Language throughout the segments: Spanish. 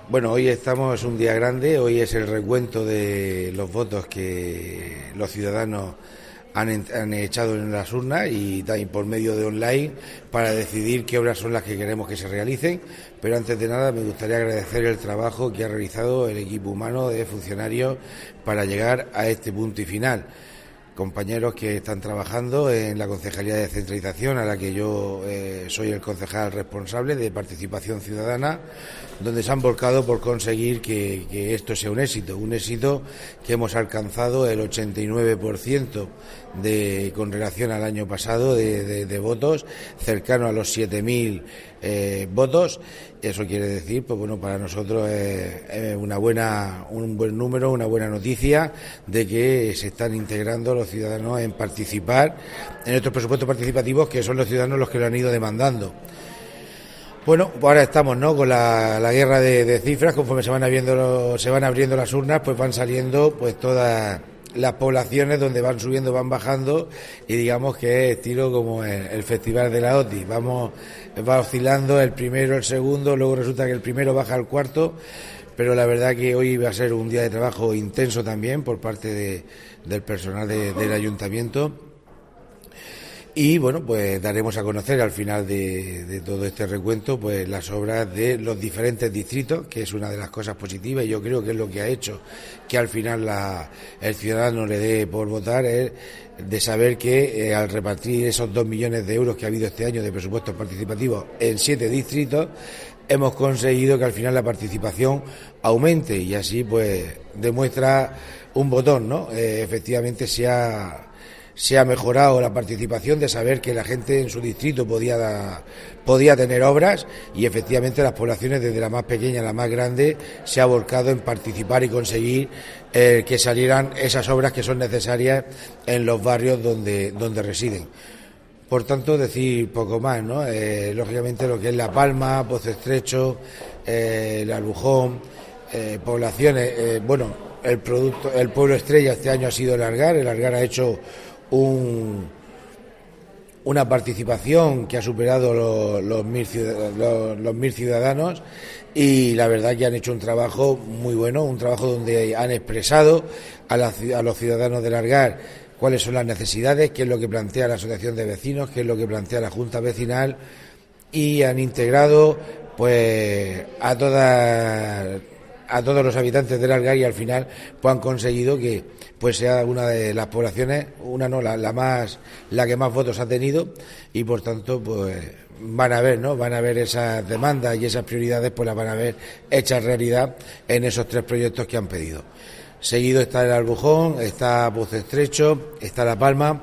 Bueno, hoy es un día grande, hoy es el recuento de los votos que los ciudadanos han echado en las urnas y también por medio de online para decidir qué obras son las que queremos que se realicen. Pero antes de nada me gustaría agradecer el trabajo que ha realizado el equipo humano de funcionarios para llegar a este punto y final. Compañeros que están trabajando en la Concejalía de Descentralización, a la que yo soy el concejal responsable de Participación Ciudadana, donde se han volcado por conseguir que esto sea un éxito que hemos alcanzado el 89% con relación al año pasado de votos, cercano a los 7.000 votos. Eso quiere decir, pues bueno, para nosotros es un buen número, una buena noticia de que se están integrando los ciudadanos en participar en estos presupuestos participativos, que son los ciudadanos los que lo han ido demandando. Bueno, pues ahora estamos, ¿no?, con la guerra de cifras. Conforme se van abriendo las urnas, pues van saliendo pues todas las poblaciones donde van subiendo, van bajando, y digamos que es estilo como el festival de la OTI. Va oscilando el primero, el segundo, luego resulta que el primero baja al cuarto, pero la verdad que hoy va a ser un día de trabajo intenso también por parte del personal del ayuntamiento. Y bueno, pues daremos a conocer al final de todo este recuento pues las obras de los diferentes distritos, que es una de las cosas positivas, y yo creo que es lo que ha hecho que al final el ciudadano le dé por votar, es de saber que al repartir esos 2 millones de euros que ha habido este año de presupuestos participativos en 7 distritos, hemos conseguido que al final la participación aumente, y así pues demuestra un botón, ¿no? Efectivamente se ha mejorado la participación, de saber que la gente en su distrito podía tener obras, y efectivamente las poblaciones, desde la más pequeña a la más grande, se ha volcado en participar y conseguir que salieran esas obras que son necesarias en los barrios donde residen. Por tanto, decir poco más, ¿no? Lógicamente lo que es La Palma, Pozo Estrecho, el Albujón, poblaciones, el pueblo estrella este año ha sido el Algar ha hecho una participación que ha superado los 1.000 ciudadanos, y la verdad que han hecho un trabajo muy bueno, un trabajo donde han expresado a los ciudadanos del Algar cuáles son las necesidades, qué es lo que plantea la asociación de vecinos, qué es lo que plantea la junta vecinal, y han integrado pues a todos los habitantes del Algar, y al final pues han conseguido que pues sea una de las poblaciones, la que más votos ha tenido, y por tanto pues van a ver esas demandas y esas prioridades, pues las van a ver hechas realidad en esos 3 proyectos que han pedido. Seguido está el Albujón, está Pozo Estrecho, está La Palma,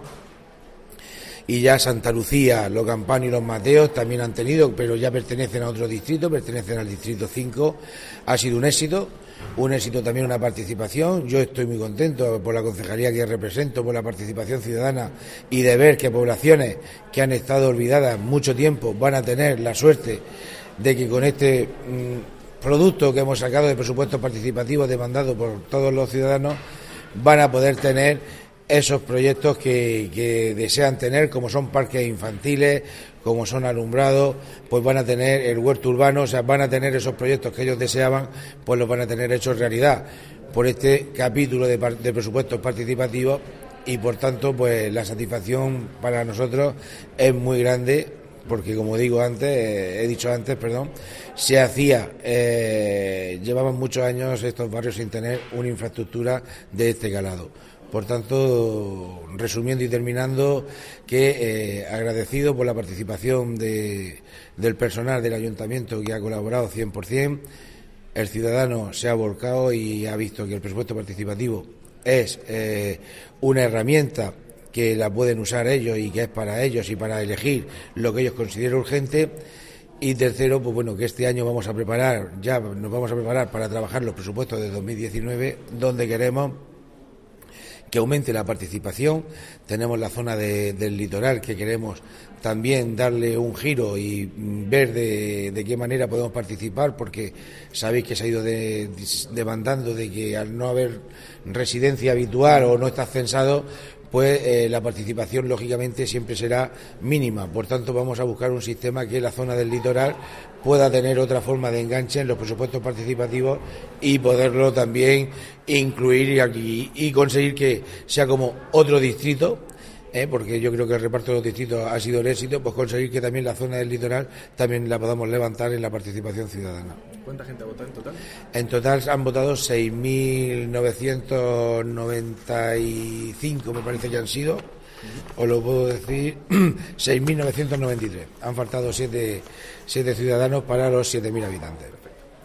y ya Santa Lucía, Los Campanos y Los Mateos también han tenido, pero ya pertenecen a otro distrito, pertenecen al distrito 5. Ha sido un éxito también, una participación. Yo estoy muy contento por la concejalía que represento, por la participación ciudadana, y de ver que poblaciones que han estado olvidadas mucho tiempo van a tener la suerte de que con este producto que hemos sacado de presupuestos participativos demandado por todos los ciudadanos, van a poder tener esos proyectos que desean tener, como son parques infantiles, como son alumbrados, pues van a tener el huerto urbano, o sea, van a tener esos proyectos que ellos deseaban, pues los van a tener hechos realidad por este capítulo de presupuestos participativos, y por tanto pues la satisfacción para nosotros es muy grande, porque como he dicho antes, se hacía, llevaban muchos años estos barrios sin tener una infraestructura de este calado. Por tanto, resumiendo y terminando, que agradecido por la participación del personal del ayuntamiento, que ha colaborado 100%, el ciudadano se ha volcado y ha visto que el presupuesto participativo es una herramienta que la pueden usar ellos y que es para ellos y para elegir lo que ellos consideren urgente. Y tercero, pues bueno, que este año nos vamos a preparar para trabajar los presupuestos de 2019, donde queremos que aumente la participación. Tenemos la zona del litoral que queremos también darle un giro y ver de qué manera podemos participar, porque sabéis que se ha ido demandando de que al no haber residencia habitual o no estar censado, pues la participación lógicamente siempre será mínima. Por tanto, vamos a buscar un sistema que la zona del litoral pueda tener otra forma de enganche en los presupuestos participativos y poderlo también incluir y conseguir que sea como otro distrito. Porque yo creo que el reparto de los distritos ha sido el éxito, pues conseguir que también la zona del litoral también la podamos levantar en la participación ciudadana. ¿Cuánta gente ha votado en total? En total han votado 6.995, me parece que han sido, os lo puedo decir, 6.993. Han faltado 7 ciudadanos para los 7.000 habitantes.